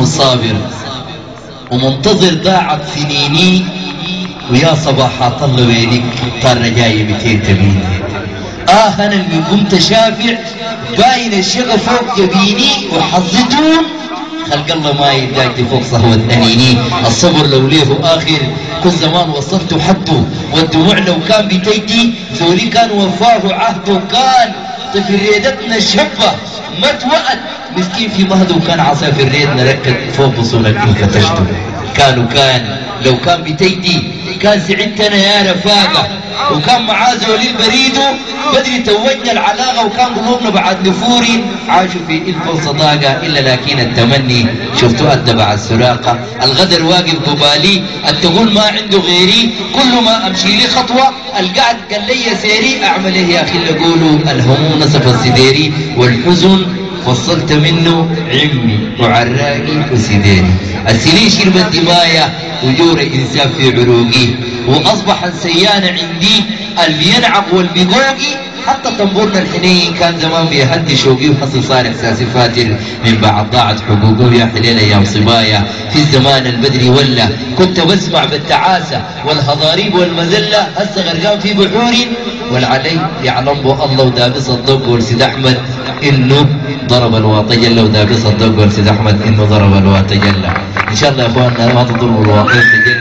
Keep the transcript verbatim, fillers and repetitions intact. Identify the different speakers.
Speaker 1: وصابر ومنتظر ضاعت سنيني، ويا صباحات الله وينك طار رجاي متين تبيني. آه أنا اللي قمت شافع باين الشغف فوق جبيني وحظتون خلق الله ما يداك فوق صهوة أنيني. الصبر لو ليه آخر كل زمان وصلت حده، والدموع لو كان بتيدي زولي كان وفاه عهده. كان طفل ريدتنا الشبه ما توأت مسكين في مهده، وكان عصافر ريدنا ركد فوق بصولك إنك تشتو. كانوا كان لو كان بتيدي كان سعدتنا يا رفاقة، وكان معاه زولي البريد بدري توجنا العلاقة، وكان قلوبنا بعد نفوري عاشوا في إلف وصداقة. إلا لكن التمني شفتوا أدى بعد السراقة، الغدر واقف قبالي التقول ما عنده غيري، كل ما أمشي لي خطوة القعد قال لي سيري. أعمل إيه يا أخي اللي أقوله، الهموم نصف السديري والحزن فصلت منه عمي وعراقي وسديري. السنين شربت دمايا وجور إنسان في عروقي، وأصبح السيان عندي البينعق والبقوقي. حتى طنبورنا الحنين كان زمان بيهدي شوقي، وحصل صار إحساسي فاتر من بعد ضاعت حقوقه. يا حليلة يا صبايا في الزمان البدري ولا كنت بسمع بالتعاسة والهضاريب والمذلة، هسه غرقان في بحور والعلي يعلم به الله. ودابس الضوء ورسيد أحمد إنه ضرب الواطي جل، ودابس الضوء ورسيد أحمد إنه ضرب الواطي جل. إن شاء الله يا أخواننا ما تضربوا الواطي جل.